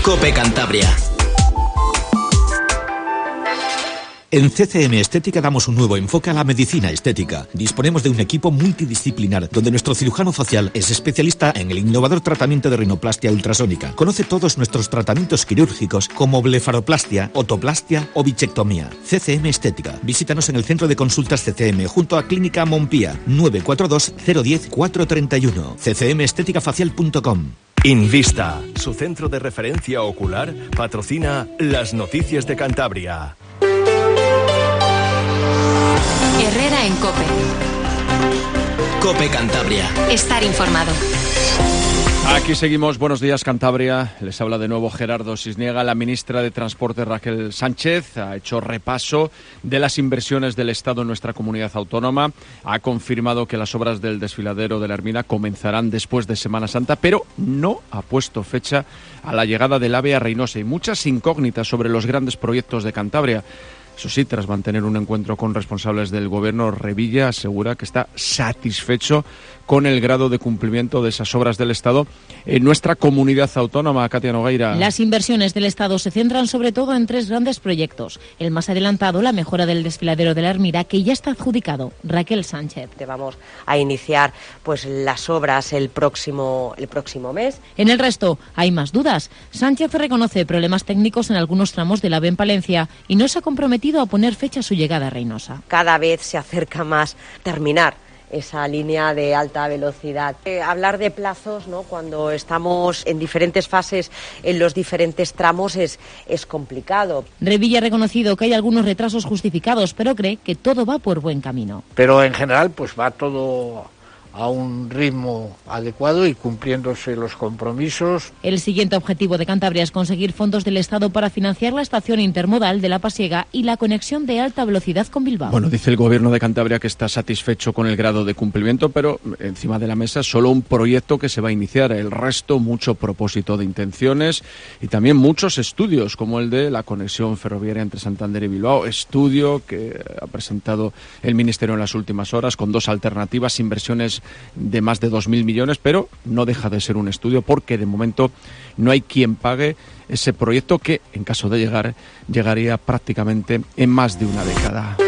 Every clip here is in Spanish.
COPE Cantabria. En CCM Estética damos un nuevo enfoque a la medicina estética. Disponemos de un equipo multidisciplinar donde nuestro cirujano facial es especialista en el innovador tratamiento de rinoplastia ultrasónica. Conoce todos nuestros tratamientos quirúrgicos como blefaroplastia, otoplastia o bichectomía. CCM Estética. Visítanos en el centro de consultas CCM junto a Clínica Montpía, 942 010 431. ccmesteticafacial.com. Invista, su centro de referencia ocular, patrocina las noticias de Cantabria. Herrera en COPE. COPE Cantabria. Estar informado. Aquí seguimos. Buenos días, Cantabria. Les habla de nuevo Gerardo Cisniega. La ministra de Transporte, Raquel Sánchez, ha hecho repaso de las inversiones del Estado en nuestra comunidad autónoma. Ha confirmado que las obras del desfiladero de la Ermina comenzarán después de Semana Santa, pero no ha puesto fecha a la llegada del AVE a Reynosa. Y muchas incógnitas sobre los grandes proyectos de Cantabria. Eso sí, tras mantener un encuentro con responsables del Gobierno, Revilla asegura que está satisfecho con el grado de cumplimiento de esas obras del Estado en nuestra comunidad autónoma. Katia Nogueira. Las inversiones del Estado se centran sobre todo en 3 grandes proyectos. El más adelantado, la mejora del desfiladero de la Ermida, que ya está adjudicado. Raquel Sánchez. Vamos a iniciar pues las obras el próximo mes. En el resto hay más dudas. Sánchez reconoce problemas técnicos en algunos tramos del AVE en Palencia y no se ha comprometido a poner fecha a su llegada a Reynosa. Cada vez se acerca más terminar esa línea de alta velocidad. Hablar de plazos, ¿no?, cuando estamos en diferentes fases en los diferentes tramos es complicado. Revilla ha reconocido que hay algunos retrasos justificados, pero cree que todo va por buen camino. Pero en general pues va todo a un ritmo adecuado y cumpliéndose los compromisos. El siguiente objetivo de Cantabria es conseguir fondos del Estado para financiar la estación intermodal de La Pasiega y la conexión de alta velocidad con Bilbao. Bueno, dice el Gobierno de Cantabria que está satisfecho con el grado de cumplimiento, pero encima de la mesa solo un proyecto que se va a iniciar. El resto, mucho propósito de intenciones y también muchos estudios, como el de la conexión ferroviaria entre Santander y Bilbao. Estudio que ha presentado el Ministerio en las últimas horas con 2 alternativas, inversiones de más de 2.000 millones, pero no deja de ser un estudio porque de momento no hay quien pague ese proyecto que, en caso de llegar, llegaría prácticamente en más de una década.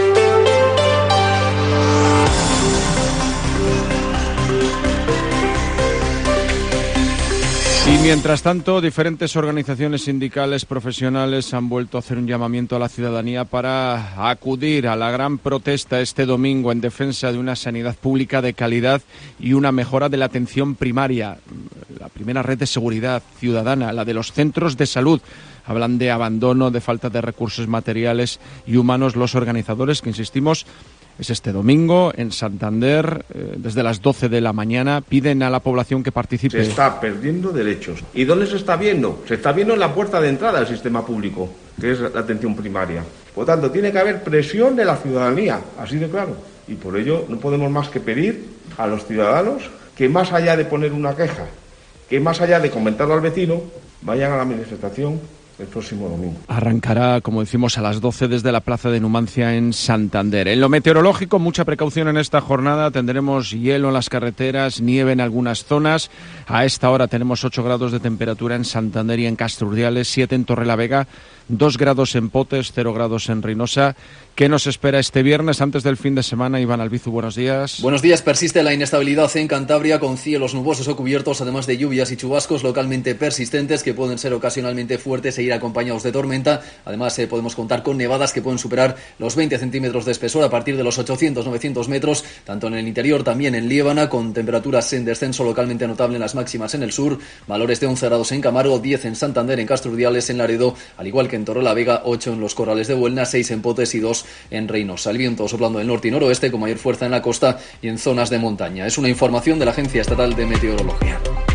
Y mientras tanto, diferentes organizaciones sindicales profesionales han vuelto a hacer un llamamiento a la ciudadanía para acudir a la gran protesta este domingo en defensa de una sanidad pública de calidad y una mejora de la atención primaria. La primera red de seguridad ciudadana, la de los centros de salud. Hablan de abandono, de falta de recursos materiales y humanos. Los organizadores, que insistimos, es este domingo en Santander, desde las 12 de la mañana, piden a la población que participe. Se está perdiendo derechos. ¿Y dónde se está viendo? Se está viendo en la puerta de entrada del sistema público, que es la atención primaria. Por tanto, tiene que haber presión de la ciudadanía, así de claro. Y por ello no podemos más que pedir a los ciudadanos que, más allá de poner una queja, que más allá de comentarlo al vecino, vayan a la manifestación el próximo domingo. Arrancará, como decimos, a las 12 desde la Plaza de Numancia en Santander. En lo meteorológico, mucha precaución en esta jornada. Tendremos hielo en las carreteras, nieve en algunas zonas. A esta hora tenemos 8 grados de temperatura en Santander y en Castrurdiales, 7 en Torrelavega, 2 grados en Potes, 0 grados en Reynosa. ¿Qué nos espera este viernes antes del fin de semana? Iván Albizu, buenos días. Buenos días. Persiste la inestabilidad en Cantabria con cielos nubosos o cubiertos, además de lluvias y chubascos localmente persistentes que pueden ser ocasionalmente fuertes e ir acompañados de tormenta. Además, podemos contar con nevadas que pueden superar los 20 centímetros de espesor a partir de los 800-900 metros, tanto en el interior también en Liébana, con temperaturas en descenso localmente notable en las máximas en el sur, valores de 11 grados en Camargo, 10 en Santander, en Castrurdiales, en Laredo, al igual que en Torrelavega, 8 en los Corrales de Buelna, 6 en Potes y 2 en Reynosa. El viento soplando del norte y noroeste con mayor fuerza en la costa y en zonas de montaña. Es una información de la Agencia Estatal de Meteorología.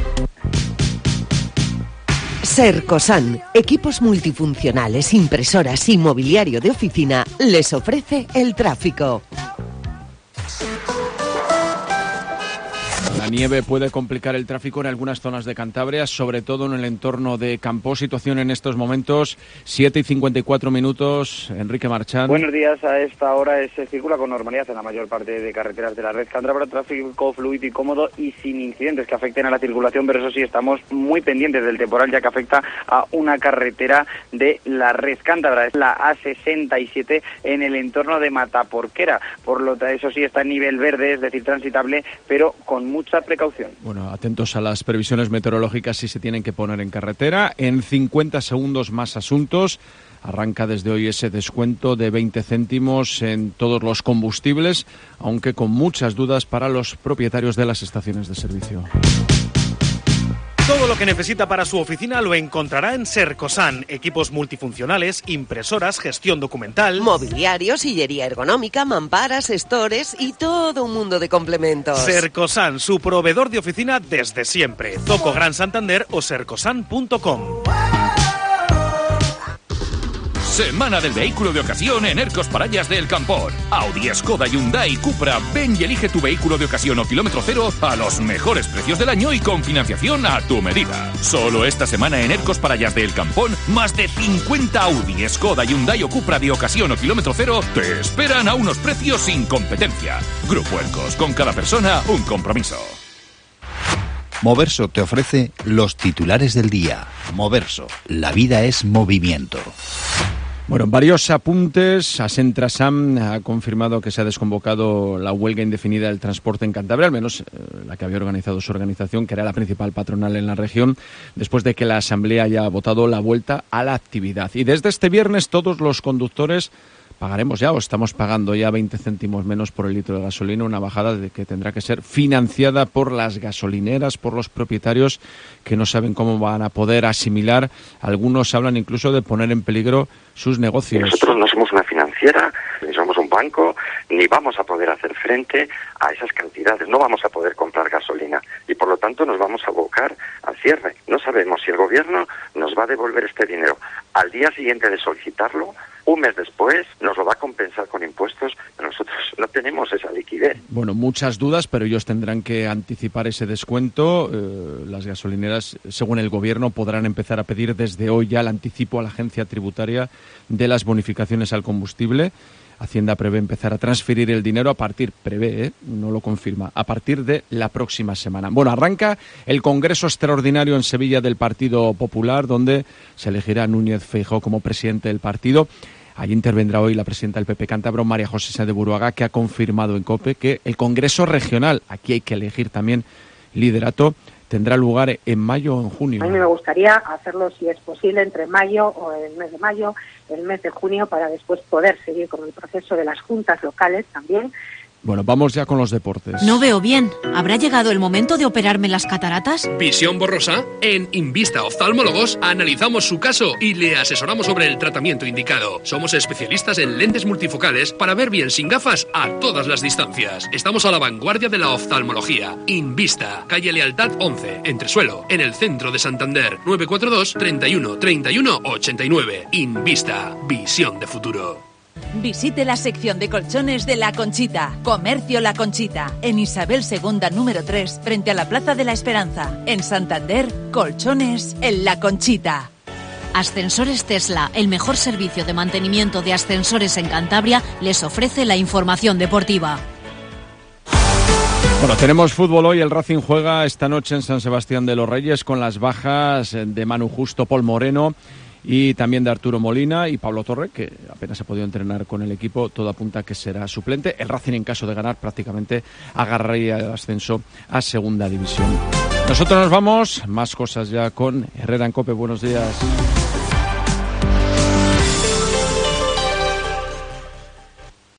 Sercosan, equipos multifuncionales, impresoras y mobiliario de oficina, les ofrece el tráfico. La nieve puede complicar el tráfico en algunas zonas de Cantabria, sobre todo en el entorno de Campoo. Situación en estos momentos, 7:54. Enrique Marchán. Buenos días. A esta hora se circula con normalidad en la mayor parte de carreteras de la red cántabra, tráfico fluido y cómodo y sin incidentes que afecten a la circulación, pero eso sí, estamos muy pendientes del temporal, ya que afecta a una carretera de la red cántabra, es la A67 en el entorno de Mataporquera. Por lo tanto, eso sí, está en nivel verde, es decir, transitable, pero con mucha precaución. Bueno, atentos a las previsiones meteorológicas si se tienen que poner en carretera. En 50 segundos más asuntos. Arranca desde hoy ese descuento de 20 céntimos en todos los combustibles, aunque con muchas dudas para los propietarios de las estaciones de servicio. Todo lo que necesita para su oficina lo encontrará en Sercosan. Equipos multifuncionales, impresoras, gestión documental, mobiliario, sillería ergonómica, mamparas, stores y todo un mundo de complementos. Sercosan, su proveedor de oficina desde siempre. Zoco Gran Santander o sercosan.com. Semana del vehículo de ocasión en Ercos Parallas del Campón. Audi, Skoda, Hyundai, Cupra. Ven y elige tu vehículo de ocasión o kilómetro cero a los mejores precios del año y con financiación a tu medida. Solo esta semana en Ercos Parallas del Campón, más de 50 Audi, Skoda, Hyundai o Cupra de ocasión o kilómetro cero te esperan a unos precios sin competencia. Grupo Ercos, con cada persona un compromiso. Moverso te ofrece los titulares del día. Moverso, la vida es movimiento. Bueno, varios apuntes. Asentrasam ha confirmado que se ha desconvocado la huelga indefinida del transporte en Cantabria, al menos la que había organizado su organización, que era la principal patronal en la región, después de que la Asamblea haya votado la vuelta a la actividad. Y desde este viernes todos los conductores pagaremos ya, o estamos pagando ya 20 céntimos menos por el litro de gasolina, una bajada de que tendrá que ser financiada por las gasolineras, por los propietarios que no saben cómo van a poder asimilar. Algunos hablan incluso de poner en peligro sus negocios. Nosotros no somos una financiera, ni somos un banco, ni vamos a poder hacer frente a esas cantidades, no vamos a poder comprar gasolina y por lo tanto nos vamos a abocar al cierre. No sabemos si el gobierno nos va a devolver este dinero al día siguiente de solicitarlo. Un mes después nos lo va a compensar con impuestos, pero nosotros no tenemos esa liquidez. Bueno, muchas dudas, pero ellos tendrán que anticipar ese descuento. Las gasolineras, según el gobierno, podrán empezar a pedir desde hoy ya el anticipo a la agencia tributaria de las bonificaciones al combustible. Hacienda prevé empezar a transferir el dinero no lo confirma, a partir de la próxima semana. Bueno, arranca el Congreso Extraordinario en Sevilla del Partido Popular, donde se elegirá a Núñez Feijóo como presidente del partido. Allí intervendrá hoy la presidenta del PP cántabro, María José Sáenz de Buruaga, que ha confirmado en COPE que el Congreso Regional, aquí hay que elegir también liderato, tendrá lugar en mayo o en junio. A mí me gustaría hacerlo, si es posible, entre mayo o el mes de mayo, el mes de junio, para después poder seguir con el proceso de las juntas locales también. Bueno, vamos ya con los deportes. No veo bien. ¿Habrá llegado el momento de operarme las cataratas? ¿Visión borrosa? En Invista Oftalmólogos analizamos su caso y le asesoramos sobre el tratamiento indicado. Somos especialistas en lentes multifocales para ver bien sin gafas a todas las distancias. Estamos a la vanguardia de la oftalmología. Invista, calle Lealtad 11, Entresuelo, en el centro de Santander. 942 31 31 89. Invista, visión de futuro. Visite la sección de colchones de La Conchita. Comercio La Conchita, en Isabel II número 3, frente a la Plaza de la Esperanza. En Santander, colchones en La Conchita. Ascensores Tesla, el mejor servicio de mantenimiento de ascensores en Cantabria, les ofrece la información deportiva. Bueno, tenemos fútbol hoy. El Racing juega esta noche en San Sebastián de los Reyes con las bajas de Manu Justo, Paul Moreno y también de Arturo Molina y Pablo Torre, que apenas ha podido entrenar con el equipo. Todo apunta a que será suplente. El Racing, en caso de ganar, prácticamente agarraría el ascenso a Segunda División. Nosotros nos vamos. Más cosas ya con Herrera en COPE. Buenos días.